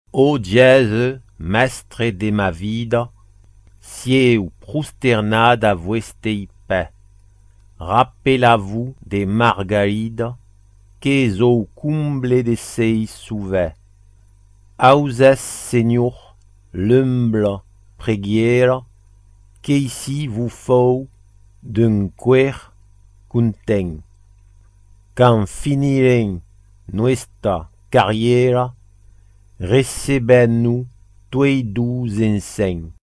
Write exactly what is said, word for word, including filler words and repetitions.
Ô Dieu, mestre de ma vida, sieu prosternat a vuestei pè. Rappelez-vous de Margarida, qu'es au comble de ses souhaits. Ausès, Seigneur, l'humble prière, qu'ici vous faut d'un cœur content. Quand finirem nuestra carrière, recebez-nous tous doux enseignes.